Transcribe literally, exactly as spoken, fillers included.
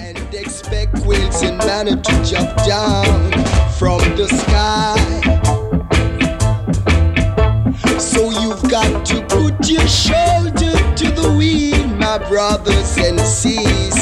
and expect whales and manna to jump down from the sky. So you've got to put your shoulder to the wheel, my brothers and sisters.